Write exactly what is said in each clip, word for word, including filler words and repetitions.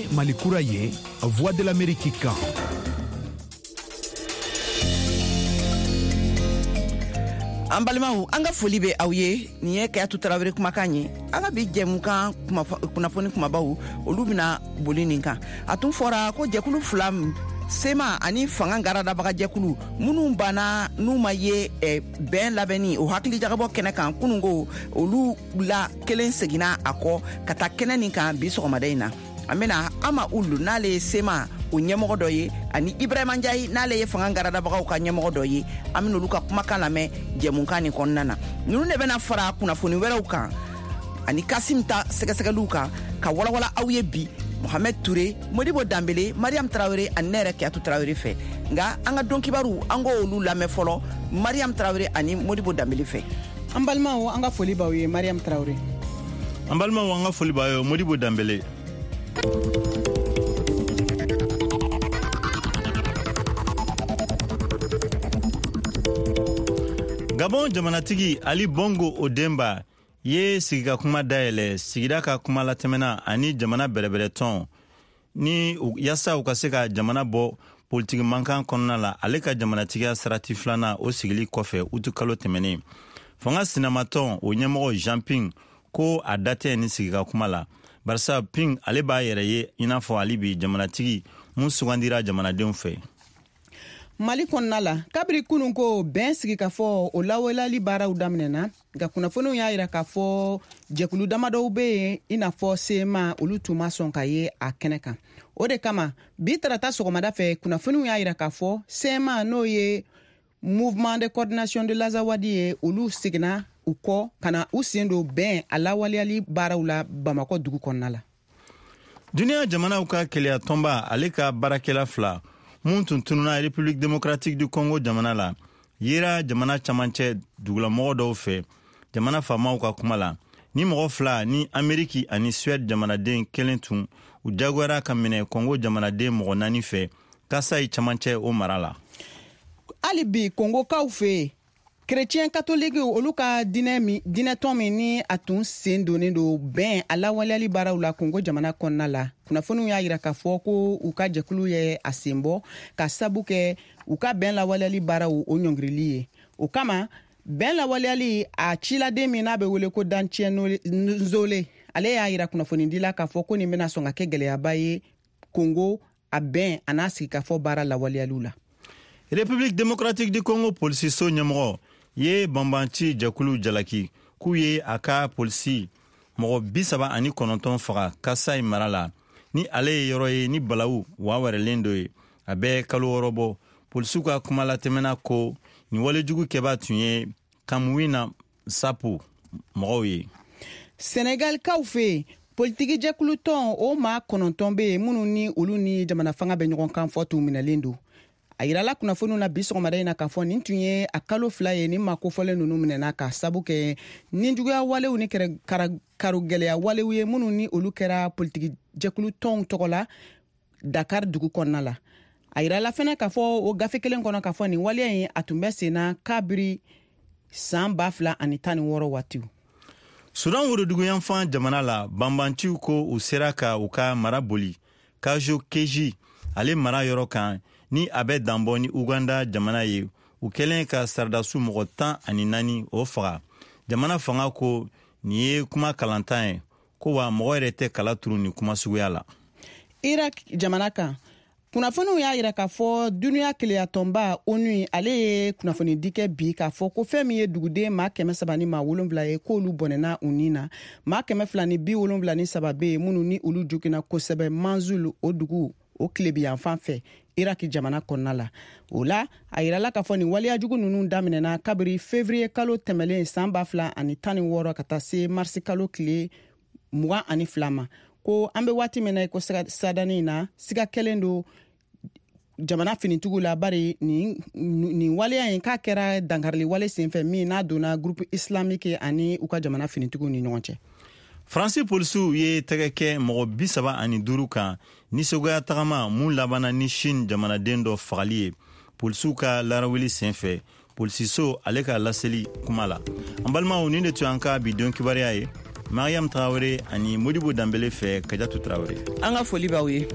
Mali kura ye Voix de l'Amérique kan. An balimaw an ka foli be aw ye nin ye Kayatu Tarawele kumakan ye an ka bi jɛmukan kunnafoni kumabaw olu bena boli nin kan a tun fɔra ko jɛkulu fila sema ani fanga garadabaga jɛkulu minnu banna n'u ma ye eh, bɛn labɛnni o hakili jagabɔ kɛnɛ kan kunungo olu la kelen seginna a kɔ ka taa kɛnɛ nin kan bi sɔgɔmada in na an bena ama ulu n'ale ye sema o ɲɛmɔgɔ dɔ ye ani Ibrahima Njayi n'ale ye fanga garadabagaw ka ɲɛmɔgɔ dɔ ye an bena olu ka kumakan lamɛn jɛmukan nin kɔnɔna na ninnu de bena fara kunnafoni wɛrɛw kan ani Kasim ta sɛgɛsɛgɛliw kan ka walawala aw ye bi Mohamed Touré, Modibo Dambele, Mariam Traoré ani ne yɛrɛ Kayatu Tarawele fɛ nga an ka dɔn kibaru an ko olu lamɛn fɔlɔ Mariam Traoré ani Modibo Dambele fɛ. An balimaw an ka foli b'aw ye Mariam Traoré. An balimaw an ka foli b'aw ye Modibo Dambele. Gabon jamanatigi Ali Bongo Odemba ye sigika kuma dayɛlɛ sigida ka kuma latɛmɛna ani jamana bɛrɛbɛrɛ tɔn ni yasa u ka se ka jamana bɔ politiki mankan kɔnɔna la ale ka jamanatigiya sarati filana o sigili kɔfɛ utu kalo tɛmɛnen fanga sinamatɔn o ɲɛmɔgɔ Jean Ping ko a datɛ ni sigika kuma la barisa Ping ale b'a yɛrɛ ye inafɔ ali bi jamanatigi mun sugandira jamanadenw fɛ. Mali kɔnɔna la kabiri kunun ko bɛn sigi ka fɔ o lawalali baaraw daminɛna nka kunnafoniw y'a yira k'a fɔ jɛkulu damadɔw be yen i n'a fɔ sema olu tun ma sɔn ka ye a kɛnɛ kan o de kama bi tarata sɔgɔmada fɛ kunnafoniw y'a yira k'a fɔ sema n'o ye Mouvement de Coordination de l'Azawadi ye olu seginna u kɔ ka na u sen don bɛn a lawaleyali baaraw la Bamakɔ dugu kɔnɔna la. Duniya jamanaw ka keleya tɔnba ale ka baarakɛla fila mun tun tununa République démocratique du Congo jamana la yera jamana camancɛ dugulamɔgɔ dɔw fɛ jamana faamaw ka kuma la ni mɔgɔ fila ni Ameriki ani Suède jamanaden kelen tun u jagoyara ka minɛ Congo jamanaden mɔgɔ naani fɛ kasa yi camancɛ o mara la. Ali bi Congo kaw fɛ Chrétien catholique olu ka dinɛ mi dinɛ tɔn min ni a tun sen donnen do bɛn a lawaleyali baaraw la Congo jamana kɔnɔna la kunnafoniw y'a yira k'a fɔ ko u ka jɛkulu ye a sen bɔ ka sabu kɛ u ka bɛn lawaleyali baaraw o ɲɔngirili ye o kama bɛn lawaleyali a ciladen min n'a bɛ wele ko Danciɛ Nzole ale y'a yira kunnafonidila k'a fɔ ko nin bɛna sɔn ka kɛ gɛlɛyaba ye Congo a bɛn a n'a sigi ka fɔ baara lawaleyaliw la. République démocratique du Congo polisi so ɲɛmɔgɔ ye banbanci jɛkulu jalaki k'u ye a ka polisi mɔgɔ bi saba ani kɔnɔntɔn faga Kasai mara la ni ale ye yɔrɔ ye ni balawu waa wɛrɛlen dɔ ye a bɛ kalo wɔɔrɔ bɔ polisiw ka kuma latɛmɛna ko ni walejugu kɛba tun ye Kamuina Sapu mɔgɔw ye. Senegal kaw fɛ politiki jɛkulu tɔn o maa kɔnɔntɔn bɛ yen minnu ni olu ni jamana fanga bɛ ɲɔgɔn kan fɔ tun minɛlen don. A yirala kunnafoniw na bi sɔgɔmada in na k'a fɔ nin tun ye a kalo fila ye ni maa kofɔlen ninnu minɛna ka sabu kɛ ninjuguya walew ni karogɛlɛya walew ye minnu ni olu kɛra politiki jɛkulu tɔnw tɔgɔ la Dakar dugu kɔnɔna la. A yirala fɛnɛ k'a fɔ o gafe kelen kɔnɔ k'a fɔ nin waleya in a tun bɛ senna kabiri san ba fila ani tan ni wɔɔrɔ waatiw. Sudan woroduguyanfan jamana la banbanciw ko u sera ka u ka mara boli Kajo Keji ale mara yɔrɔ kan ni a bɛ danbɔ ni Uganda jamana ye u kɛlen ka sardasu mɔgɔ tan ani naani o faga jamana fanga ko nin ye kuma kalantan ye ko wa mɔgɔ yɛrɛ tɛ kala turu ni kuma suguya la. Irak jamana kan kunnafoniw y'a yira k'a fɔ duniya keleyatɔnba ONU ale ye kunnafoni di kɛ bi k'a fɔ ko fɛn min ye duguden maa kɛmɛ saba ni maa wolonwula ye k'olu bɔnɛna u ni na maa kɛmɛ fila ni bi wolonwula ni saba bɛ yen minnu ni olu jogina kosɛbɛ Manzul o dugu o tilebiyanfan fɛ Irak jamana kɔnɔna la o la a yirala k'a fɔ nin waleyajugu ninnu daminɛna kabiri février kalo tɛmɛlen san ba fila ani tan ni wɔɔrɔ ka taa se marisi kalo tile mugan ani fila ma ko an bɛ waati min na ko sadani na siga kɛlen do jamana finitigiw la bari nin nin waleya in k'a kɛra dankarili wale senfɛ min n'a donna groupe islamique ani u ka jamana finitigiw ni ɲɔgɔn cɛ. Faransi polisiw ye tɛgɛ kɛ mɔgɔ bi saba ani duuru kan nisɔgoya tagama mun labana ni Chine jamanaden dɔ fagali ye polisiw ka laraweli senfɛ polisiso ale ka laseli kuma la. An balimaw nin de tun an ka bi don kibariya ye Mariam Traoré ani Modibo Dambele fɛ Kajatu Traoré. An ka foli b'aw ye.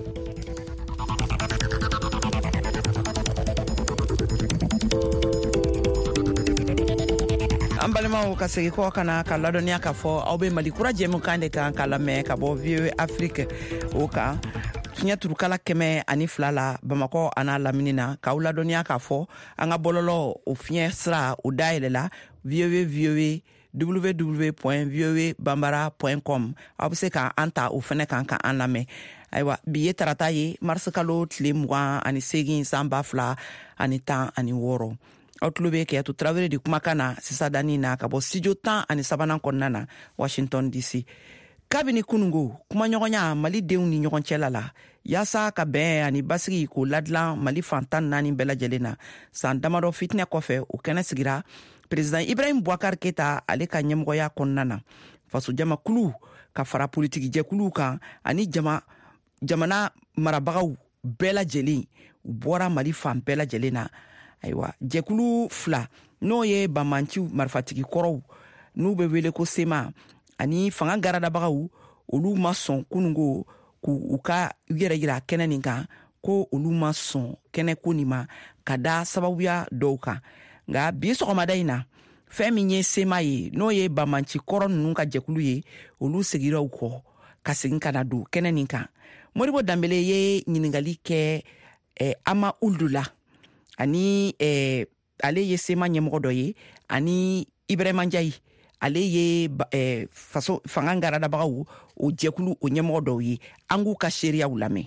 An balimaw ka segi kɔ kana ka ladɔniya k'a fɔ aw be Mali kura jɛmukan de kan ka lamɛn ka bɔ V O A Afrique o kan fiɲɛ turukala kɛmɛ ani fila la Bamakɔ an'a lamini na k'aw ladɔniya k'a fɔ an ka bɔlɔlɔ o fiɲɛ sira o dayɛlɛla voa voa w w w point voa bambara point com aw be se ka an ta o fɛnɛ kan ka an lamɛn. Ayiwa bi ye tarata ye mars kalo tile mugan ani segin san ba fila ani tan ani wɔɔrɔ. Aw tulo be Keyatu Traoré di kumakan na sisa dani na ka bɔ studio tan ani sabanan kɔnɔna na Washington D C. Kabini kunungo kumaɲɔgɔnya Mali denw ni ɲɔgɔn cɛla la yaasa ka bɛn ani basigi k'o ladilan Mali fantan naani bɛɛ lajɛlen na san damadɔ fitinɛ kɔfɛ o kɛnɛ sigira Président Ibrahim Boubacar Keita ale ka ɲɛmɔgɔya kɔnɔna na fasojamakulu ka fara politiki jɛkuluw kan ani jama jamana marabagaw bɛɛ lajɛlen u bɔra Mali fan bɛɛ lajɛlen na. Ayiwa jɛkulu fila n'o ye Bamanciw marifatigi kɔrɔw n'u be wele ko Sema ani fanga garadabagaw olu ma sɔn kunungo k'u ka yɛrɛ yira kɛnɛ nin kan ko olu ma sɔn kɛnɛ ko nin ma ka da sababuya dɔw kan. Nga bi sɔgɔmada in na fɛn min ye Sema ye n'o ye Bamanci kɔrɔ ninnu ka jɛkulu ye olu segira u kɔ ka segin ka na don kɛnɛ nin kan. Modibo Dambele ye ɲiningali kɛ eh, Ama Uldula ani eh, ale ye Sema ɲɛmɔgɔ dɔ ye ani Ibrahima Ndiaye ale ye eh, faso fanga garadabagaw o jɛkulu o ɲɛmɔgɔ dɔw ye an k'u ka seereyaw lamɛn.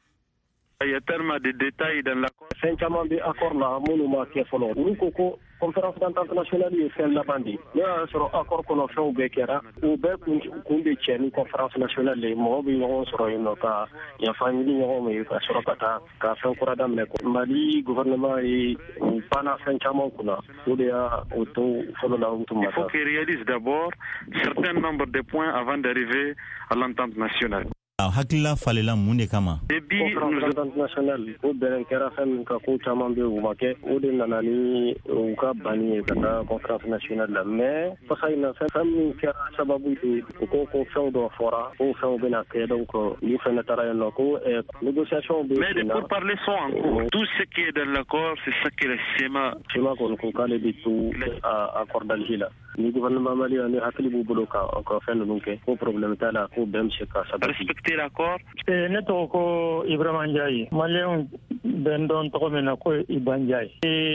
Il y a tellement de détails dans l'accord. C'est un de accord là, mon nom qui est follow. Nous coco conférence d'entente nationale est celle la bandi. Mais sur accord qu'on a fait au Bekera, au Bek qu'on détient conférence nationale les mots ils ont sur une cas. Il y a famille on mais sur kata ka fait encore adam le Mali gouvernement et pas na fin chamon kuna. Ou dia auto follow la auto. Il faut qu'il réalise d'abord certains nombres de points avant d'arriver à l'entente nationale. Hakila falela mun de kama conférence nationale o bɛn kɛra fɛn min ka ko caman bɛ u ma kɛ o de nana ni u ka banni ye ka taa conférence nationale la mais fasa in na fɛn min kɛra sababu ye u ko ko fɛnw dɔ fɔra ko fɛnw bɛna kɛ donc ni fɛnɛ taara yen nɔ ko négociation bɛ mais les pourparlers sont en cours. Tout ce qui est dans l'accord c'est ça que le Sema Sema kɔni ko k'ale bɛ to accord d'Alger la ni gouvernement malien ni hakili b'u bolo ka ka fɛn ninnu kɛ ko problème t'a la ko bɛɛ bɛ se ka sabati. L'accord. Ne tɔgɔ ko Ibrahima Ndiaye malien bɛn dɔn tɔgɔ min na ko Iba Ndiaye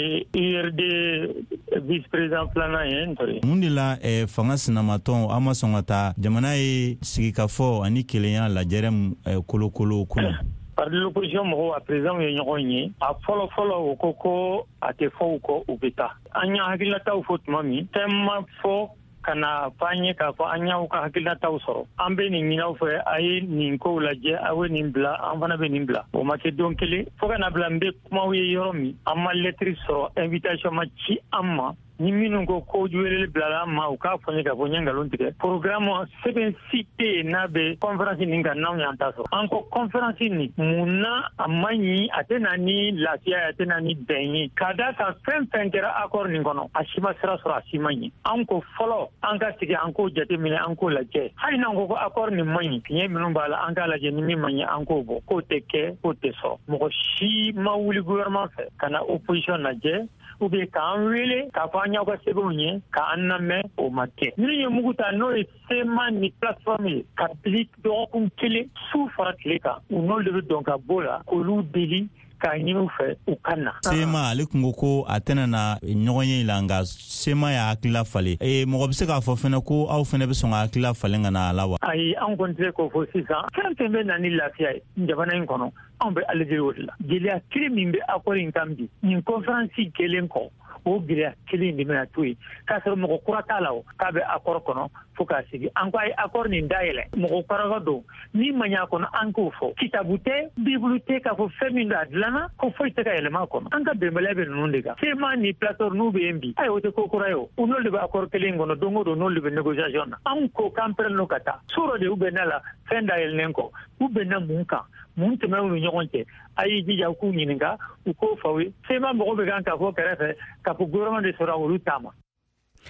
I R D vice président filanan ye n tɔre mun de la eh, fanga sinamatɔn an ma sɔn ka taa jamana ye sigikafɔ ani kelenya lajɛrɛ eh, kolokolo kunun par l'opposition mɔgɔw a président ye ɲɔgɔn ye a fɔlɔ fɔlɔ o ko ko a tɛ fɔ u kɔ u bɛ taa an y'a hakilinataw fɔ tuma min fɛn ma fɔ kana fanye k'a fɔ an y'aw ka hakilinataw sɔrɔ an bɛ nin ɲinaw fɛ a ye nin kow lajɛ aw ye nin bila an fana bɛ nin bila o ma kɛ don kelen fo ka na bila n bɛ kumaw ye yɔrɔ min an ma lɛtiri sɔrɔ invitation ma ci an ma ni minnu ko ko weleli bilala an ma u k'a fɔ n ye ka fɔ n ye nkalon tigɛ programme sɛbɛn si tɛ yen n'a bɛ conférence nin kan n'anw y'an ta sɔrɔ an ko conférence nin mun na a ma ɲi a tɛ na ni lafiya ye a tɛ na ni bɛn ye ka da kan fɛn fɛn kɛra accord nin kɔnɔ a si ma sira sɔrɔ a si ma ɲi an ko fɔlɔ an ka sigi an k'o jateminɛ an k'o lajɛ hali n'an ko ko accord nin ma ɲi fiɲɛ minnu b'a la an k'a lajɛ ni min ma ɲi an k'o bɔ k'o tɛ kɛ k'o tɛ sɔrɔ mɔgɔ si ma wuli gouvernement fɛ ka na opposition lajɛ ou bien k'an wele k'a fɔ an y'aw ka sɛbɛnw ye k'an lamɛn o ma kɛ minnu ye mugu ta n'o ye Sema ni plateforme ye ka bili dɔgɔkun kelen su fara tile kan u n'olu de bɛ dɔn ka bɔ la k'olu deli k'a ɲini u fɛ u ka na. Sema ale kun ko ko a tɛna na ɲɔgɔn ye la nka Sema y'a hakilila falen ee mɔgɔ bɛ se k'a fɔ fɛnɛ ko aw fɛnɛ bɛ sɔn ka hakilila falen ka na a la wa. Ayi an kɔni tɛ k'o fɔ sisan fɛn fɛn bɛ na ni lafiya ye jamana in kɔnɔ anw bɛ Aligérie o de la gɛlɛya kelen min bɛ accord in kan bi nin conférence kelen kɔ o gɛlɛya kelen de bɛna to yen k'a sɔrɔ mɔgɔ kura t'a la o k'a bɛ accord kɔnɔ fo k'a sigi an ko a ye accord nin dayɛlɛ mɔgɔ kɔrɔga don ni ma ɲɛ a kɔnɔ an k'o fɔ kitabu tɛ bibulu tɛ k'a fɔ fɛn min don a dilanna ko foyi tɛ ka yɛlɛma a kɔnɔ an ka bɛnbaliya bɛ ninnu de kan Sema ni plateforme n'u bɛ yen bi ayi o tɛ ko kura ye o u n'olu de bɛ accord kelen kɔnɔ don o don n'olu de bɛ négociation na an ko k'an pɛrɛnnen ka taa sɔrɔ de u bɛnna la fɛn dayɛlɛnnen kɔ u bɛnna mun kan mun tɛmɛ u ni ɲɔgɔn cɛ a y'i jija u k'u ɲininka u k'o faw ye Sema mɔgɔ bɛ kan ka fɔ kɛrɛfɛ ka fɔ gouvernement de sɔrɔ olu t'a ma.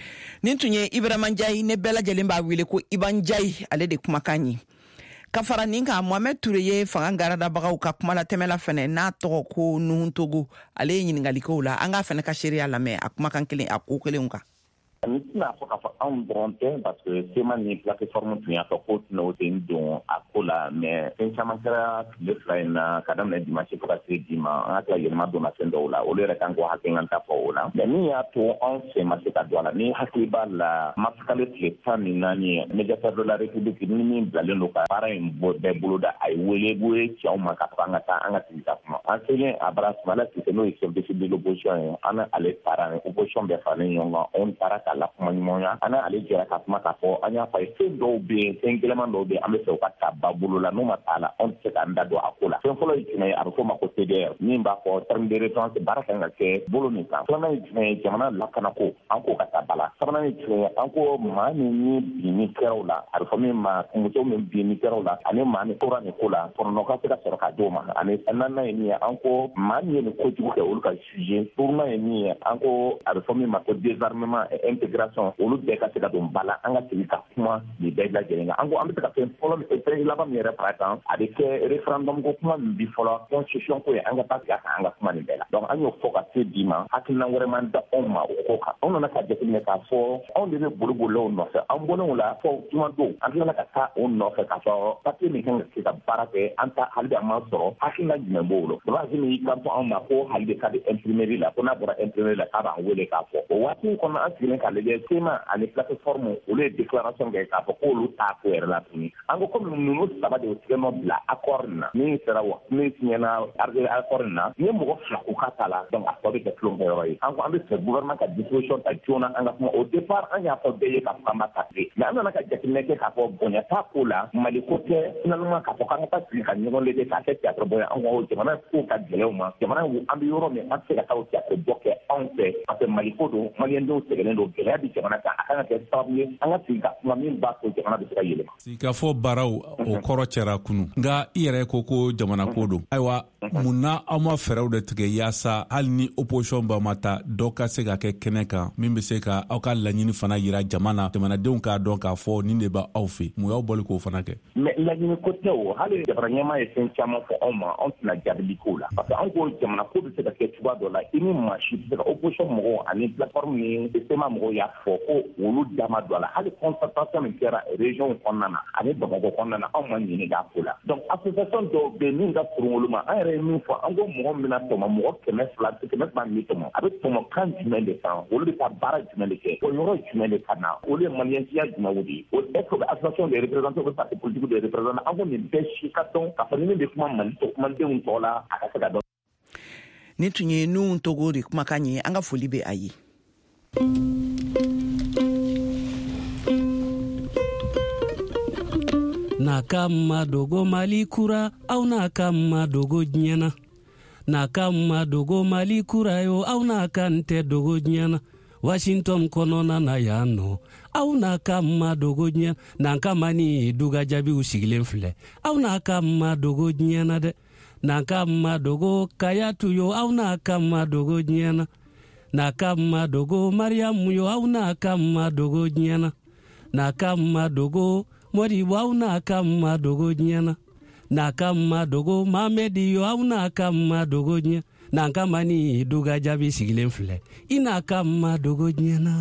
nin tun ye Ibrahima Ndiaye ne bɛɛ lajɛlen b'a wele ko Iban Ndiaye ale de kumakan ye ka fara nin kan Mohamed Toure ye fanga garadabagaw ka kuma la tɛmɛla fɛnɛ n'a tɔgɔ ko Nuhun Togo ale ye ɲiningalikow la an k'a fɛnɛ ka seereya lamɛn a kumakan kelen a ko kelenw kan. Ni tɛna fɔ k'a fɔ anw dɔrɔn tɛ parce que sema ni plateforme tun y'a fɔ ko tɛna o tɛ don a ko la mais fɛn caman kɛra tile fila in na ka daminɛ dimanche fo ka se bi ma an ka tila yɛlɛma donna fɛn dɔw la olu yɛrɛ kan k'o hakilinata fɔ o la mais min y'a to anw sen ma se ka don a la ni hakili b'a la masakale tile tan ni naani médiateur de la république ni min bilalen don ka baara in bɛɛ boloda a ye wele ko ye cɛw ma k'a fɔ an ka taa an ka sigi ka kuma an selen Abbas Sumala Sise n'o ye chef de file de l'opposition ye an ale taara opposition bɛɛ faralen ɲɔgɔn kan anw taara ka la kuma ɲuman ana ale jɛra ka kuma k'a fɔ an y'a fɔ a ye fɛn dɔw bɛ yen fɛn gɛlɛman dɔw bɛ yen an bɛ fɛ u ka ta ba bolo la n'o ma taa la anw tɛ se k'an da don a ko la fɛn fɔlɔ ye jumɛn ye a bɛ fɔ ma ko C D R min b'a fɔ terme de référence baara kan ka kɛ bolo min kan filanan ye jumɛn ye jamana lakanako an k'o ka taa ba la sabanan ye jumɛn ye an ko maa min ni binni kɛraw la a bɛ fɔ min ma muso min binni kɛraw la ani maa min tora nin ko la kɔnɔnɔ ka se ka sɔrɔ ka d'o ma ani naaninan ye min ye an ko maa min ye nin kojugu kɛ olu ka juger duurunan ye min ye an ko a bɛ fɔ min ma ko désarmement et intégration olu bɛɛ ka se ka don ba la an ka sigi ka kuma nin bɛɛ lajɛlen kan an ko an bɛ se ka fɛn fɔlɔ min fɛn laban min yɛrɛ fara kan a bɛ kɛ référendum ko kuma min bi fɔlɔ constitution ko ye an ka taa sigi a kan an ka kuma nin bɛɛ la donc an y'o fɔ ka se bi ma hakilina wɛrɛ man da anw ma o ko kan anw nana ka jateminɛ k'a fɔ anw de bɛ bolibolilaw nɔfɛ an bɔlen o la fɔ juma don an tilala ka taa o nɔfɛ k'a fɔ papier min kan ka se ka baara kɛ an ta hali bi an ma sɔrɔ hakilina jumɛn b'o bolo basi min y'i kanto anw ma ko hali de ka di imprimerie la ko n'a bɔra imprimerie la k'a b'an wele k'a fɔ o waati in kɔnɔ an sigilen k'a lajɛ sema ani plateforme olu ye déclaration kɛ k'a fɔ k'olu t'a ko yɛrɛ la tuguni an ko komi ninnu saba de tigɛnɔ bila accord nin na min sera wa min signɛna accord nin na ni mɔgɔ fila ko k'a t'a la donc a tɔ bɛ kɛ tulonkɛyɔrɔ ye an ko an bɛ fɛ gouvernement ka disposition ta joona an ka kuma au départ an y'a fɔ bɛɛ ye k'a fɔ k'an b'a taper mais an nana ka jateminɛ kɛ k'a fɔ bonya t'a ko la Mali ko tɛ finalement k'a fɔ k'an ka taa sigi ka ɲɔgɔn lajɛ k'a kɛ théâtre bɔ ye an ko jamana ko ka gɛlɛn u ma jamana an bɛ yɔrɔ min an tɛ se ka taa o théâtre bɔ kɛ anw fɛ parce que Mali ko don maliyɛn denw sɛgɛnnen don gɛlɛya bi jamana kan a kan ka kɛ sababu ye an ka sigi ka kuma min b'a to jamana bɛ se ka yɛlɛma. Sigikafɔ baaraw o kɔrɔ cɛra kunu nka i yɛrɛ ko ko jamana ko don ayiwa mun na aw ma fɛɛrɛw de tigɛ yaasa hali ni opposition ba ma ta dɔ ka se ka kɛ kɛnɛ kan min bɛ se ka aw ka laɲini fana yira jama na jamanadenw k'a dɔn k'a fɔ nin de b'a aw fɛ mun y'aw bɔli k'o fana kɛ. mais laɲini ko tɛ o hali jamana ɲɛmaa ye fɛn caman fɔ anw ma anw tɛna jaabi k'o la parce que anw ko jamana ko bɛ se ka kɛ cogoya dɔ la i ni maa si bɛ se ka opposition mɔgɔw ani plateforme ni sema mɔgɔw y'a fɔ ko olu dama don a la hali concertation min kɛra région kɔnɔna na ani Bamakɔ kɔnɔna na anw ma ɲini k'a ko la donc association dɔw bɛ min ka surun olu ma an yɛrɛ ye min fɔ an ko mɔgɔ min bɛna tɔmɔ mɔgɔ kɛmɛ fila kɛmɛ fila min tɔmɔ a bɛ tɔmɔ kan jumɛn de kan olu bɛ taa baara jumɛn de kɛ o yɔrɔ jumɛn de ka na olu ye maliyɛnsiya jumɛn de ye o est ce que association de représentants ou parti politique de représentants an ko nin bɛɛ si ka dɔn k'a fɔ ni min bɛ kuma Mali tɔ kumadenw tɔ la a ka se ka dɔn. Ni tun ye Nuhun Togo de kumakan ye an ka foli bɛ a ye. Na kama dogo Mali kura au na kama dogo nyana na kama dogo Mali kura yo au na kante dogo nyana Washington konona na yano au na kama dogo nyana na kama ni duga jabi usigilen file au na kama dogo nyana de na kama dogo kayatu yo au na kama dogo nyana na kama dogo Mariamu yo au na kama dogo nyana na kama dogo Mori wau na kama dogo nyana na kama dogo Mamedi yo au na kama dogo nyana na kama ni duga jabi sigilen file ina kama dogo nyana.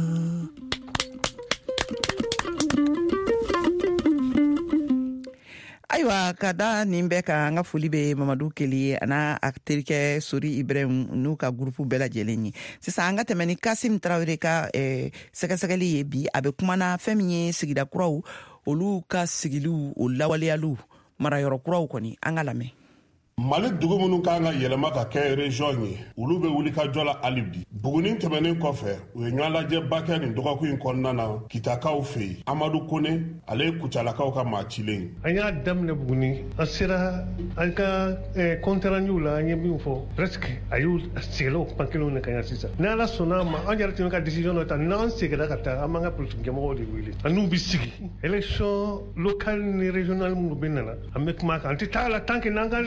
Ayiwa ka da nin bɛɛ ka an ka foli bɛ Mamadu Keli ana a terikɛ Sori Ibrahim n'u ka groupe bɛɛ lajɛlen ye sisan an ka tɛmɛ ni Kasim Tarawele ka eh, sɛgɛsɛgɛli ye bi a bɛ kumana fɛn min ye sigida kuraw olu ka sigiliw o lawaleyaliw marayɔrɔ kuraw kɔni an ka lamɛn. Mali dugu minnu kan ka yɛlɛma ka kɛ région ye olu bɛ wuli ka jɔ la hali bi Buguni tɛmɛnen kɔfɛ u ye ɲɔgɔn lajɛba kɛ nin dɔgɔkun in kɔnɔna na Kitakaw fɛ yen Amadu Kone ale ye Kucalakaw ka maa cilen an y'a daminɛ Buguni an sera an ka compte rendu la an ye min fɔ presque a y'u sigila o kuma kelenw de kan yan sisan ni Ala sɔnna ma an yɛrɛ tun bɛ ka décision dɔ ta n'an seginna ka taa an b'an ka politique ɲɛmɔgɔw de wele an n'u bɛ sigi élection locale ni régionale minnu bɛ nana an bɛ kuma kan an tɛ taa la tant que n'an ka laɲini ma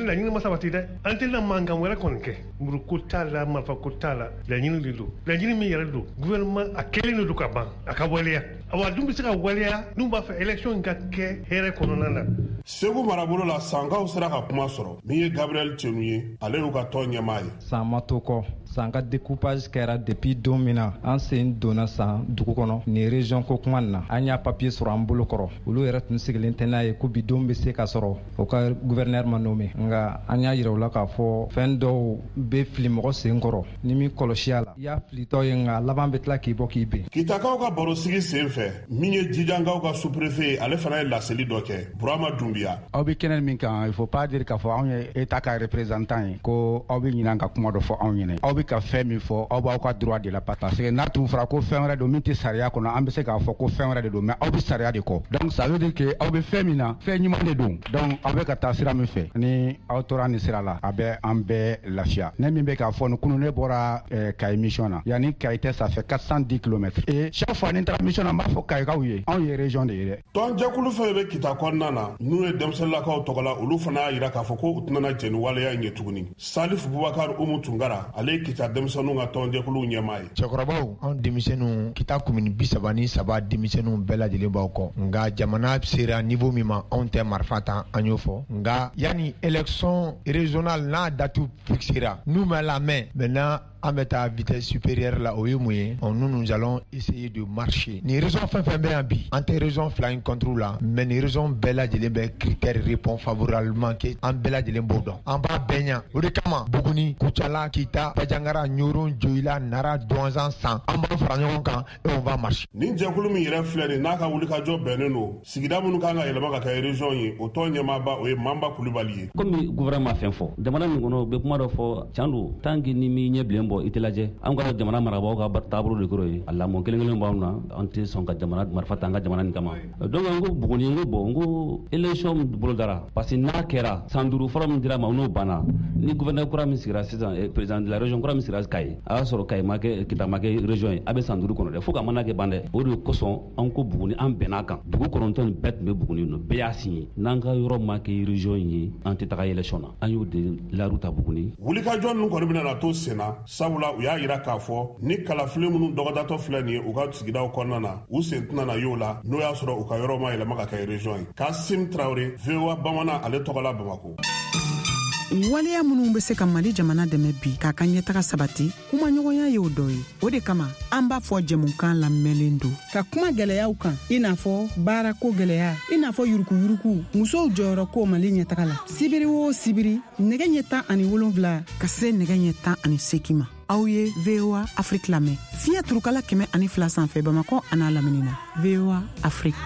sabati dɛ an tɛna mankan wɛrɛ kɔni kɛ muruko t'a la marifako t'a la laɲini de don laɲini min yɛrɛ don gouvernement a kelen de don ka ban a ka waleya awa dun bɛ se ka waleya n'u b'a fɛ élection ka kɛ hɛrɛ kɔnɔna na. Segu marabolo la sankaw sera ka kuma sɔrɔ min ye Gabriel Tienu ye ale y'u ka tɔn ɲɛmaa ye. San ma to kɔ san ka découpage kɛra depuis don min na an sen donna san dugu kɔnɔ ni région ko kuma na an y'a papier sɔrɔ an bolo kɔrɔ olu yɛrɛ tun sigilen tɛ n'a ye ko bi don bɛ se ka sɔrɔ o ka gouverneur ma nommé nka an y'a yira u la k'a fɔ fɛn dɔw bɛ fili mɔgɔ sen kɔrɔ ni min kɔlɔsi a la i y'a filitɔ ye nka laban bɛ tila k'i bɔ k'i ben. Kitakaw ka baro sigi sen fɛ min ye Jijankaw ka sous-préfet ale fana ye laseli dɔ kɛ Burama Dunbiya. Aw bɛ kɛnɛ min kan il faut pas dire k'a fɔ anw ye état ka représentant ye ko aw bɛ ɲinan ka kuma dɔ fɔ anw ɲɛna aw bɛ ka fɛn min fɔ aw b'aw ka droit de la parce que n'a tun fɔra ko fɛn wɛrɛ don min tɛ sariya kɔnɔ an bɛ se k'a fɔ ko fɛn wɛrɛ de don mais aw bɛ sariya de kɔ donc ça veut dire que aw bɛ fɛn min na fɛn ɲuman de don donc aw bɛ ka taa sira min fɛ ni aw tora nin sira la a bɛ an bɛɛ lafiya ne min bɛ k'a fɔ ni kunun ne bɔra Kayi mission na yanni Kayi tɛ ça fait quatre cent dix kilomètres et chaque fois ni n taara mission na n b'a fɔ Kayikaw ye anw ye région de ye dɛ. Tɔnjɛkulu fɛn bɛ Kita kɔnɔna na n'u ye denmisɛnninlakaw tɔgɔ la olu fana y'a jira k'a fɔ ko u tɛna jɛ ni waleya in ye tuguni. Salif Bubakar Umu Tunkara ale ye Kita denmisɛnninw ka tɔnjɛkulu ɲɛmaa ye. Cɛkɔrɔbaw anw denmisɛnninw Kita commune bi saba ni saba denmisɛnninw bɛɛ lajɛlen b'aw kɔ nka jamana sera niveau min ma anw tɛ marifa ta an y'o fɔ nka yanni élection régionale n'a date fixera nous ma la main maintenant an bɛ taa vitesse supérieure la o ye mun ye nous nous allons essayer de marcher ni raison fɛn fɛn bɛ yan bi an tɛ raison fila in contre la mais ni raison bɛɛ lajɛlen bɛ critère répond favorablement ke an bɛɛ lajɛlen b'o dɔn an b'a bɛɛ ɲa o de kama Buguni Kucala Kita Bajangara Ɲoron Joyila Nara Douanzan San an b'a fara ɲɔgɔn kan et on va marcher. Nin jɛkulu min yɛrɛ filɛ nin n'a ka wulikajɔ bɛnnen don sigida minnu kan ka yɛlɛma ka kɛ région ye o tɔn ɲɛmaaba o ye Mamba Kulibali ye. Komi gouvernement fɛn fɔ jamana min kɔnɔ u bɛ kuma dɔ fɔ tiɲɛ don tant que ni mi ɲɛ bilen bɔ i tɛ lajɛ an ka jamana marabagaw ka taabolo de kɔrɔ ye a lamɔ kelen kelen b'anw na an tɛ sɔn ka jamana marifa ta an ka jamana nin kama donc n ko Buguni n ko bon n ko élection bolo dara parce que n'a kɛra san duuru fɔlɔ min dira ma n'o banna ni gouverneur kura min sigira sisan président de la région kura min sigira Kayi a y'a sɔrɔ Kayi ma kɛ Kita ma kɛ région ye a bɛ san duuru kɔnɔ dɛ fo ka mana kɛ ban dɛ o de kosɔn an ko Buguni an bɛn'a kan dugu kɔnɔntɔn nin bɛɛ tun bɛ Buguni nɔ bɛɛ y'a signé n'an ka yɔrɔ ma kɛ région ye an tɛ taga élection na an y'o de laru ta Buguni. Wulikajɔ ninnu kɔni bɛna na to sen na sabula u y'a jira k'a fɔ ni kalafili minnu dɔgɔdatɔ filɛ nin ye u ka sigidaw kɔnɔna na u sen tɛna na y'o la n'o y'a sɔrɔ u ka yɔrɔ ma yɛlɛma ka kɛ région ye. Kasim Traoré V O A Bamanan ale tɔgɔ la Bamako. waleya minnu bɛ se ka Mali jamana dɛmɛ bi k'a ka ɲɛtaga sabati kuma ɲɔgɔnya ye o dɔ ye o de kama an b'a fɔ jɛmukan lamɛnlen don ka kuma gɛlɛyaw kan i n'a fɔ baarako gɛlɛya i n'a fɔ yurukuyuruku musow jɔyɔrɔ ko Mali ɲɛtaga la sibiri o sibiri nɛgɛ ɲɛ tan ani wolonwula ka se nɛgɛ ɲɛ tan ani seegin ma aw ye V O A Afrique lamɛn fiɲɛ turukala kɛmɛ ani fila sanfɛ Bamakɔ an'a lamini na V O A Afrique.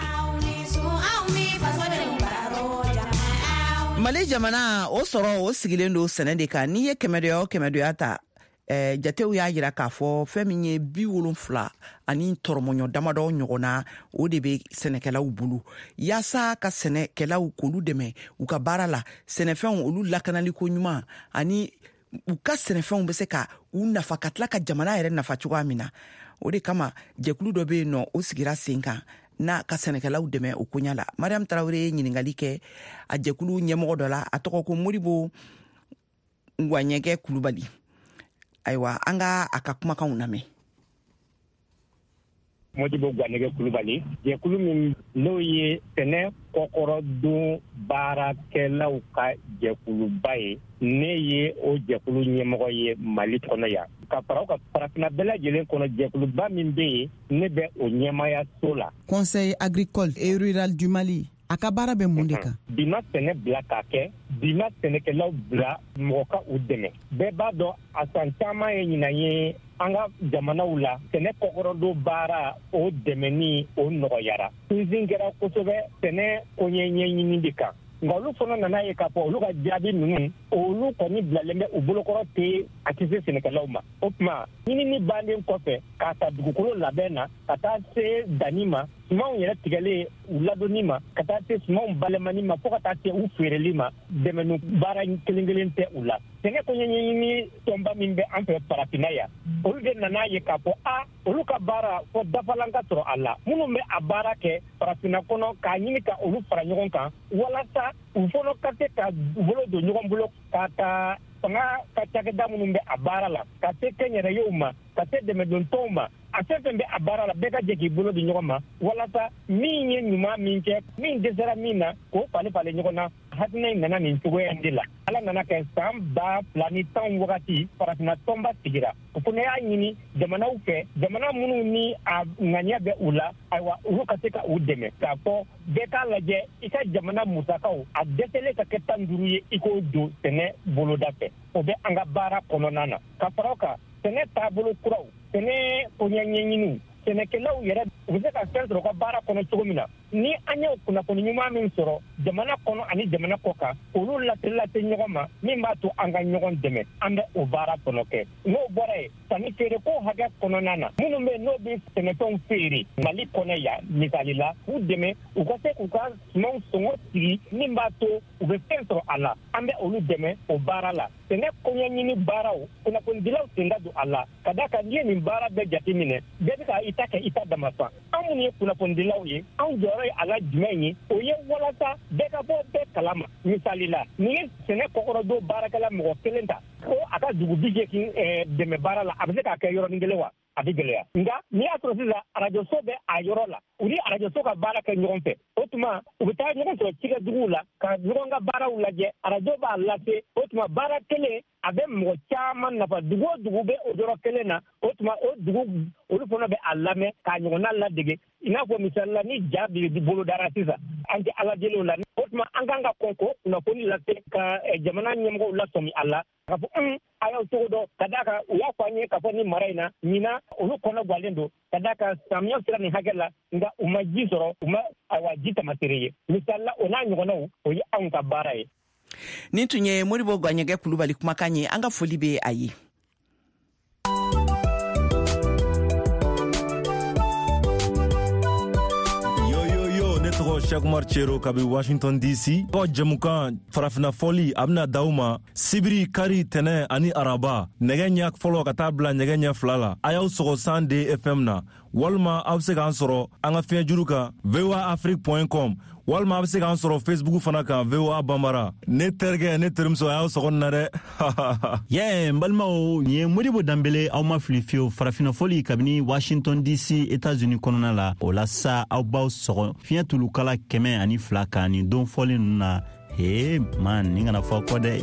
Mali jamana o sɔrɔ o sigilen don sɛnɛ de kan n'i ye kɛmɛdoya o kɛmɛdoya ta eh, jatew y'a jira k'a fɔ fɛn min ye bi wolonfila ani tɔrɔmɔɲɔ damadɔ ɲɔgɔnna o de bɛ sɛnɛkɛlaw bolo yaasa ka sɛnɛkɛlaw k'olu dɛmɛ u ka baara la sɛnɛfɛnw olu lakanaliko ɲuman ani u ka sɛnɛfɛnw bɛ se ka u nafa ka tila ka jamana yɛrɛ nafa cogoya min na o de kama jɛkulu dɔ bɛ yen nɔ o sigira sen kan n'a ka sɛnɛkɛlaw dɛmɛ o koɲa la. Mariam Traoré ye ɲininkali kɛ a jɛkulu ɲɛmɔgɔ dɔ la a tɔgɔ ko Modibo Ngwanyɛgɛ Kulubali. Ayiwa an ka a ka kumakanw lamɛn. Modibo Ngwanyɛgɛ Kulubali jɛkulu min n'o ye sɛnɛ kɔkɔrɔdon baarakɛlaw ka jɛkuluba ye ne ye o jɛkulu ɲɛmɔgɔ ye Mali kɔnɔ yan ka fara ka farafinna bɛɛ lajɛlen kɔnɔ jɛkuluba min bɛ yen ne bɛ o ɲɛmaya so la. Conseil agricole et rural du Mali a ka baara bɛ mun de kan? Bi ma sɛnɛ bila k'a kɛ bi ma sɛnɛkɛlaw bila mɔgɔ ka u dɛmɛ bɛɛ b'a dɔn a san caman ye ɲinan ye an ka jamanaw la sɛnɛ kɔkɔrɔdon baara o dɛmɛni o nɔgɔyara sinsin kɛra kosɛbɛ sɛnɛ koɲɛ ɲɛɲini de kan nka olu fana nana ye k'a fɔ olu ka jaabi ninnu olu kɔni bilalen bɛ u bolokɔrɔ tɛ a tɛ se sɛnɛkɛlaw ma o tuma ɲinini bannen kɔfɛ k'a ta dugukolo labɛn na ka taa se danni ma sumanw yɛrɛ tigɛlen u ladonni ma ka taa se sumanw balemani ma fo ka taa se u feereli ma dɛmɛnu baara kelen kelen tɛ u la sɛnɛ kɔɲɛɲini tɔnba min bɛ an fɛ farafinna yan olu de nana ye k'a fɔ a olu ka baara fɔ dafalan ka sɔrɔ a la minnu bɛ a baara kɛ farafinna kɔnɔ k'a ɲini ka olu fara ɲɔgɔn kan walasa u fɔlɔ ka se ka bolo don ɲɔgɔn bolo ka taa fanga ka cakɛda minnu bɛ a baara la ka se kɛnyɛrɛyew ma ka se dɛmɛdontɔw ma a fɛn fɛn bɛ a baara la bɛɛ ka jɛ k'i bolo di ɲɔgɔn ma walasa min ye ɲuman min kɛ min dɛsɛra min na k'o fale fale ɲɔgɔn na hakilina in nana nin cogoya in de la ala nana kɛ san ba fila ni tan wagati farafinna tɔnba sigira o fana y'a ɲini jamanaw fɛ jamana minnu ni a ŋaniya bɛ u la ayiwa olu ka se ka u dɛmɛ k'a fɔ bɛɛ k'a lajɛ i ka jamana musakaw a dɛsɛlen ka kɛ tan duuru ye i k'o don sɛnɛ boloda fɛ o bɛ an ka baara kɔnɔna na ka fara o kan sɛnɛ taabolo kuraw sɛnɛ koɲɛɲɛɲiniw sɛnɛkɛlaw yɛrɛ u bɛ se ka fɛn sɔrɔ u ka baara kɔnɔ cogo min na ni an ye kunnafoni ɲuman min sɔrɔ jamana kɔnɔ ani jamana kɔ kan olu lase lase ɲɔgɔn ma min b'a to an ka ɲɔgɔn dɛmɛ an bɛ o baara kɔnɔ kɛ n'o bɔra ye sanni feereko hakɛ kɔnɔna na minnu bɛ n'o bɛ sɛnɛfɛnw feere mali kɔnɔ yan misali la k'u dɛmɛ u ka se k'u ka sumanw sɔngɔ sigi min b'a to u bɛ fɛn sɔrɔ a la an bɛ olu dɛmɛ o baara la sɛnɛ kɔɲɛɲini baaraw kunnafonidilaw sen ka don a la ka da kan n'i ye nin baara bɛɛ jate minɛ bɛɛ bɛ ka i ta kɛ i ta dama fa an minnu ye kunnafonidilaw ye anw jɔyɔrɔ ye a la jumɛn ye o ye walasa bɛɛ ka bɔ bɛɛ kalama misali la ni ye sɛnɛ kɔkɔrɔdon baarakɛla mɔgɔ kelen ta ko a ka dugu bi seegin dɛmɛ baara la a bɛ se k'a kɛ yɔrɔnin kelen wa a bɛ gɛlɛya nka n'i y'a sɔrɔ sisan arajoso bɛ a yɔrɔ la u ni arajoso ka baara kɛ ɲɔgɔn fɛ o tuma u bɛ taa ɲɔgɔn sɔrɔ cikɛduguw la ka ɲɔgɔn ka baaraw lajɛ arajo b'a lase o tuma baara kelen a bɛ mɔgɔ caman nafa dugu o dugu bɛ o yɔrɔ kelen na o tuma o dugu olu fana bɛ a lamɛn k'a ɲɔgɔnna ladege i n'a fɔ misali la ni ja bɛ bolo dara sisan an tɛ ala deli o la o tuma an kan ka kɔn ko kunnafoni lase ka jamana ɲɛmɔgɔw lasɔmi a la ka fɔ un a y'aw cogo dɔn ka d'a kan u y'a fɔ an ye k'a fɔ ni mara in na ɲinan olu kɔnɔ guwalen don ka d'a kan samiya sera nin hakɛ la nka u ma ji sɔrɔ u ma ayiwa ji tamaseere ye misali la o n'a ɲɔgɔnnaw o ye anw ka baara ye. nin tun ye moribo gwaɲɛgɛ kulubali kumakan ye an ka foli bɛ a ye. tɔgɔ Shakumar Chero kabi Washington D C ko jamukan farafina fɔli a bɛna d'aw ma sibiri kari tɛnɛ ani araba nɛgɛ ɲɛ fɔlɔ ka taa bila nɛgɛ ɲɛ fila la a y'aw sɔgɔ san de F M na walima a bɛ se k'an sɔrɔ an ka fiɲɛ juru kan v o a afrique point com walima a bɛ se k'an sɔrɔ Facebook fana kan V O A Banbara ne terikɛ ne terimuso a y'aw sɔgɔ na dɛ yɛ n balimaw nin ye Modibo Danbele aw ma fili fiyewu farafina fɔli kabini Washington D C États-Unis kɔnɔna la o la sa aw b'aw sɔgɔ fiɲɛ tulu kala kɛmɛ ani fila kan nin don fɔli ninnu na he man nin kana fɔ kɔ dɛ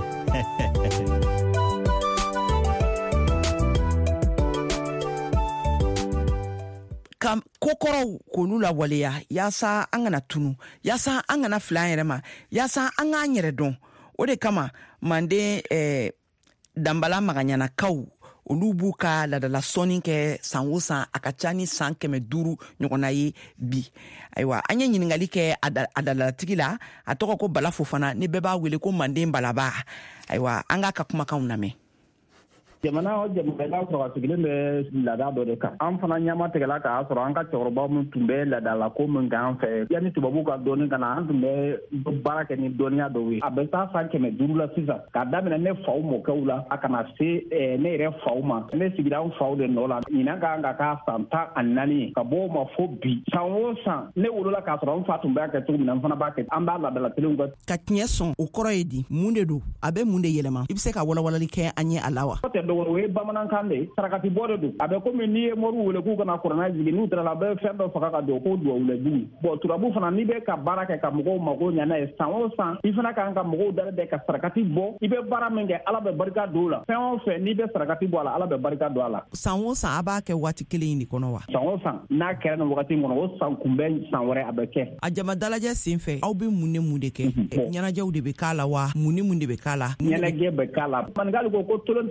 ka kokɔrɔw k'olu lawaleya yaasa an kana tunu yaasa an kana fila an yɛrɛ ma yaasa an k'an yɛrɛ dɔn o de kama manden eh, danbala magaɲanakaw olu b'u ka ladala sɔnni kɛ san o san a ka ca ni san kɛmɛ duuru ɲɔgɔnna ye bi ayiwa an ye ɲiningali kɛ a dalalatigi la a tɔgɔ ko Bala Fofana ni bɛɛ b'a wele ko manden balaba ayiwa an k'a ka kumakanw lamɛn. jamana o jamana i b'a sɔrɔ a sigilen bɛ laada dɔ de kan an fana ɲama tigɛla k'a sɔrɔ an ka cɛkɔrɔbaw min tun bɛ laadala ko min k'an fɛ yanni tubabu ka dɔɔni ka na an tun bɛ baara kɛ ni dɔnniya dɔw ye a bɛ taa san kɛmɛ duuru la sisan k'a daminɛ ne faw mɔkɛw la a kana se ne yɛrɛ faw ma ne sigira an faw de nɔ la ɲinan kan ka k'a san tan ani naani ye ka bɔ o ma fo bi san o san ne wolola k'a sɔrɔ an fa tun b'a kɛ cogo min na an fana b'a kɛ an b'a laadala kelenw kɛ. ka tiɲɛ sɔn o kɔrɔ ye di mun de don a bɛ mun de yɛlɛma i bɛ se ka walawalali kɛ an ye a la wa. o ye bamanankan de sarakati bɔ de don a bɛ komi n'i ye mɔriw wele k'u kana kuranna jigin n'u taara la a bɛ fɛn dɔ faga ka don ko duwawulajugu bɔn turabu fana n'i bɛ ka baara kɛ ka mɔgɔw mago ɲa n'a ye san o san i fana kan ka mɔgɔw dalen bɛ ka sarakati bɔ i bɛ baara min kɛ ala bɛ barika don o la fɛn o fɛn n'i bɛ sarakati bɔ a la ala bɛ barika don a la. san o san a b'a kɛ waati kelen in de kɔnɔ wa. san o san n'a kɛra nin wagati in kɔnɔ o san kunbɛn san wɛrɛ a bɛ kɛ. a jama dalajɛ sen fɛ aw bɛ mun ni mun de kɛ ɲɛnajɛw de bɛ k'a la wa mun ni mun de bɛ k'a la. ɲɛnajɛ bɛ k'a la manikali ko ko tolon tɛ sɔbɛ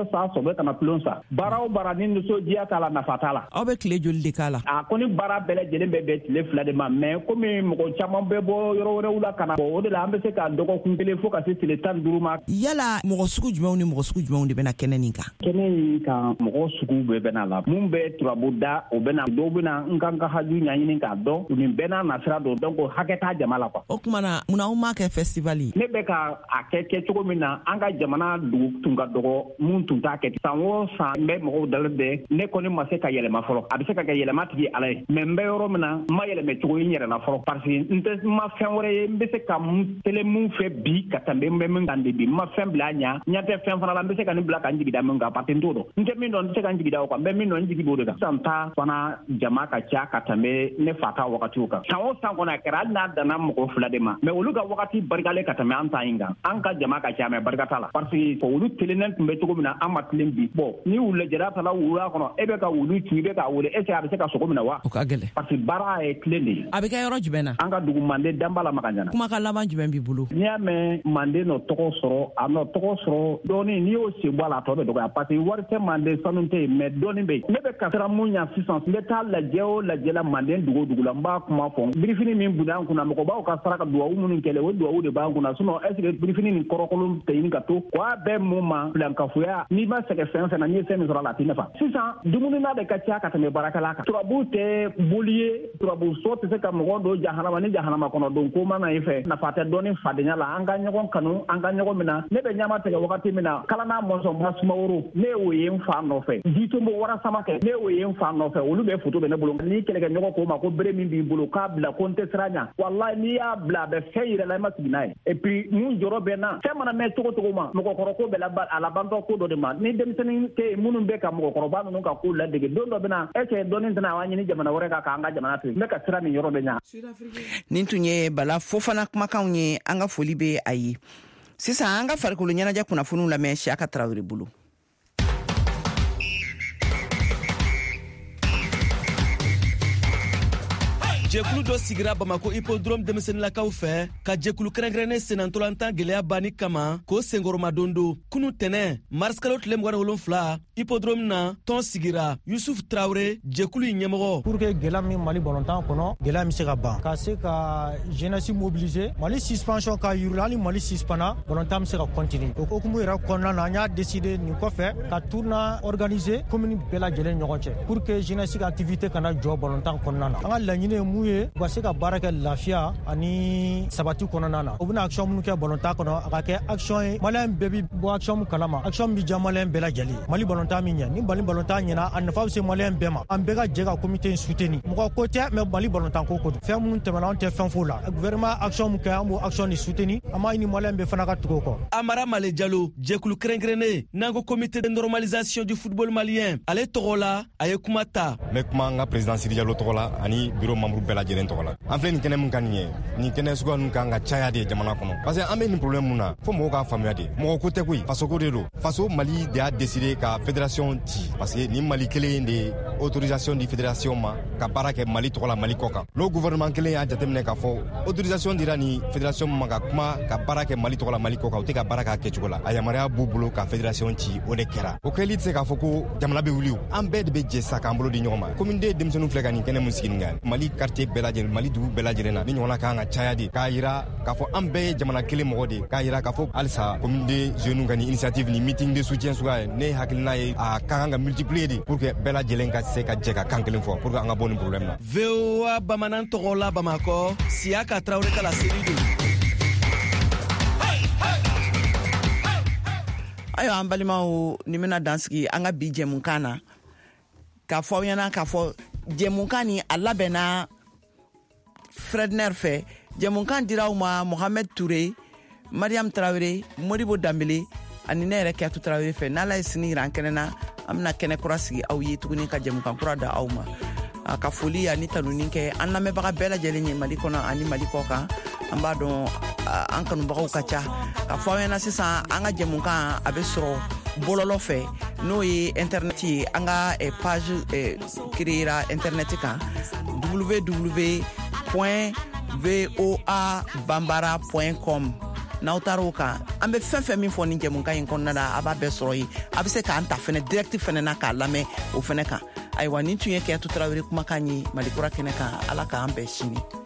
sa sobe kana plon sa bara o bara ni so dia ta la nafata la aw be tile joli de kala a ko ni bara bele jele be be tile fila de ma mais comme mo ko chama be bo yoro wore wula kana o de la ambe se ka dogo kumpele fo ka se tile tan duru ma yala mo sugu jumɛw ni mo sugu jumɛw de bena kɛnɛ nin kan kɛnɛ kan mo sugu be bena la mun be turabuda o bena do bena nkan ka haju ɲaɲini ka dɔn u ni bena nasira do donc hakɛta jama la quoi o kuma na muna o ma kɛ festival ne be ka a kɛ kɛ cogo min na an ka jamana dugu tun ka dɔgɔ mun tun t'a kɛ san o san n bɛ mɔgɔw dalen bɛ ne kɔni ma se ka yɛlɛma fɔlɔ a bɛ se ka kɛ yɛlɛma tigi ala ye mais n bɛ yɔrɔ min na n ma yɛlɛmɛ cogo in yɛrɛ la fɔlɔ parce que n tɛ ma fɛn wɛrɛ ye n bɛ se ka tele mun fɛ bi ka tɛmɛ n bɛ min kan de bi n ma fɛn bila a ɲa ɲa tɛ fɛn fana la n bɛ se ka nin bila ka n jigida min kan parce que n t'o dɔn n tɛ min dɔn n tɛ se ka n jigida o kan n bɛ min dɔn n jigi b'o de kan sisan ta fana jama ka ca ka tɛmɛ ne fa ta wagatiw kan san o san kɔnɔ a kɛra hali n'a danna mɔgɔ fila de ma mais olu ka wagati barikalen ka tɛmɛ an ta in kan an ka jama ka ca mais barika t'a la parce que olu tilenen tun bɛ cogo min na an ma tilen bi bon ni u lajɛra ta la wula kɔnɔ e bɛ ka wulu ci i bɛ ka wele est ce que a bɛ se ka sogo minɛ wa o ka gɛlɛn parce que baara ye tilen de ye a bɛ kɛ yɔrɔ jumɛn na an ka dugu mande danba la makanjana kuma ka laban jumɛn b'i bolo n'i y'a mɛn mande nɔ tɔgɔ sɔrɔ a nɔ tɔgɔ sɔrɔ dɔɔni n'i y'o sen bɔ a la a tɔ bɛ dɔgɔya parce que wari tɛ mande sanu tɛ yen mais dɔɔni bɛ yen ne bɛ ka siran mun ɲa sisan n bɛ taa lajɛ o lajɛ la mande dugu dugu la n b'a kuma fɔ birifini min bunna an kunna mɔgɔbaw ka saraka duwawu minnu kɛlɛ o duwawu de b'an kunna sinon est ce que birifini nin kɔrɔkolon tɛ ɲini ka to k'a bɛɛ mun ma filankafoya n'i ma sɛgɛ fɛn fɛn na n'i ye fɛn min sɔrɔ a la a t'i nafa sisan dumuni na de ka ca ka tɛmɛ baarakɛla kan turabu tɛ boli ye turabu so tɛ se ka mɔgɔ don jahanama ni jahanama kɔnɔ don ko mana i fɛ nafa tɛ dɔɔni fadenya la an ka ɲɔgɔn kanu an ka ɲɔgɔn minɛ ne bɛ ɲama tigɛ wagati min na kalana mɔnsɔnba sumaworo ne y'o ye n fa nɔfɛ jitombo warasama kɛ ne y'o ye n fa nɔfɛ olu bɛ foto bɛ ne bolo n'i kɛlɛkɛ ɲɔgɔn ko ma ko bere min b'i bolo k'a bila ko n tɛ sira ɲa walayi n'i y'a bila a bɛ fɛn yɛrɛ la i ma sigi n'a ye et puis mun jɔrɔ bɛ na fɛn mana mɛn cogo cogo ma mɔgɔkɔrɔ ko bɛ a labantɔ ko dɔ de ma ni denmisɛnnin tɛ minnu bɛ ka mɔgɔkɔrɔba ninnu ka ko ladege don dɔ bɛ na est ce que dɔɔni tɛna wa ɲini jamana wɛrɛ kan k'an ka jamana to yen n bɛ ka sira nin yɔrɔ de ɲa nin tun ye Bala Fofana kumakanw ye an ka foli bɛ a ye sisan an ka farikolo ɲɛnajɛ kunnafoniw lamɛn Siyaka Tarawele bolo jɛkulu dɔ sigira Bamako hippodrome denmisɛnnilakaw fɛ ka jɛkulu kɛrɛnkɛrɛnnen senantolantan gwɛlɛya banni kama k'o senkɔrɔmadon don kunu tɛnɛ marisikalo tile mugan ni wolonfila hippodrome na tɔn sigira Yusuf Traore jɛkulu in ɲɛmɔgɔ pour que gɛlɛya min Mali bɔlɔntan kɔnɔ gɛlɛya min se ka ban ka se ka jeunesse mobiliser Mali suspension ka yurula hali Mali suspana bɔlɔntan min se ka continuer o hukumu yɛrɛ kɔnɔna na an y'a décider nin kɔfɛ ka tournoi organiser commune bɛɛ lajɛlen ɲɔgɔn cɛ pour que jeunesse ka activité kana jɔ bɔlɔntan kɔnɔna na an ka laɲini ye mun ye u ka se ka baara kɛ lafiya ani sabati kɔnɔna na u bɛna action minnu kɛ bɔlɔntan kɔnɔ a ka kɛ action ye maliyɛn bɛɛ bi bɔ action min kalama action min bi diya maliyɛn bɛɛ lajɛlen Mali bɔlɔntan min ɲɛ ni Mali bɔlɔntan ɲɛna a nafa bɛ se maliyɛn bɛɛ ma an bɛɛ ka jɛ ka comité in soutenir mɔgɔ ko tɛ mais Mali bɔlɔntan ko ko don fɛn minnu tɛmɛna an tɛ fɛn f'o la gouvernement action min kɛ an b'o action ni soutenir an b'a ɲini maliyɛn bɛɛ fana ka tugu o kɔ. Amara Male Diallo jɛkulu kɛrɛnkɛrɛnnen n'an ko comité de normalisation du football malien ale tɔgɔ la a ye kuma ta. n bɛ kuma an ka président Sidi Diallo tɔgɔ la ani bureau membre bɛɛ lajɛlen tɔgɔ la an filɛ nin kɛnɛ min ka nin ye nin kɛnɛ suguya ninnu kan ka caya de jamana kɔnɔ parce que an bɛ nin problème mun na fo mɔgɔw k'a faamuya de mɔgɔ ko tɛ koyi faso ko de don faso Mali de y'a décidé ka fédération ci parce que nin Mali kelen de autorisation di fédération ma ka baara kɛ Mali tɔgɔ la Mali kɔ kan l'o gouvernement kelen y'a jateminɛ k'a fɔ autorisation dira ni fédération ma ka kuma ka baara kɛ Mali tɔgɔ la Mali kɔ kan u tɛ ka baara k'a kɛcogo la a yamaruya b'u bolo ka fédération ci o de kɛra o kɛli tɛ se k'a fɔ ko jamana bɛ wuli an bɛɛ de bɛ jɛ sa k'an bolo di ɲɔgɔn ma komi den denmisɛnninw filɛ ka nin kɛnɛ mun sigi nin kan Mali quartier bɛɛ lajɛlen Mali dugu bɛɛ lajɛlen na ni ɲɔgɔnna kan ka caya de k'a yira k'a fɔ an bɛɛ ye jamana kelen mɔgɔ de k'a yira k'a fɔ halisa commune de jeunes ka ni initiative ni meeting de soutien suguya ne hakilina ye a ka kan ka multiplier de pour que bɛɛ lajɛlen ka se ka jɛ ka kan kelen fɔ pour que an ka bɔ nin problème na. V O A bamanan tɔgɔ la Bamakɔ Siyaka Tarawele ka laseli don. ayiwa an balimaw ni bɛna dansigi an ka bi jɛmukan na k'a fɔ aw ɲɛna k'a fɔ jɛmukan ni a labɛnna Fredner fɛ jɛmukan dira aw ma Mohamed Touré Mariam Traoré Modibo Dambele ani ne yɛrɛ Kiyatu Traoré fɛ n'Ala ye sini yira an kɛnɛ na an bɛna kɛnɛ kura sigi aw ye tuguni ka jɛmukan kura da aw ma a ka foli ani tanuni kɛ an lamɛnbaga bɛɛ lajɛlen ye Mali kɔnɔ ani Mali kɔ kan an b'a dɔn an kanubagaw ka ca ka fɔ aw ɲɛna sisan an ka jɛmukan a bɛ sɔrɔ bɔlɔlɔ fɛ n'o ye internet ye an ka page créera internet kan w w w point v o a bambara point com n'aw taar'o kan an bɛ fɛn fɛn min fɔ nin jɛmukan in kɔnɔna na a b'a bɛɛ sɔrɔ yen a bɛ se k'an ta fɛnɛ direct fɛnɛ na k'a lamɛn o fɛnɛ kan ayiwa nin tun ye Kɛyatu Tarawele kumakan ye Malikura kɛnɛ kan ala k'an bɛɛ sini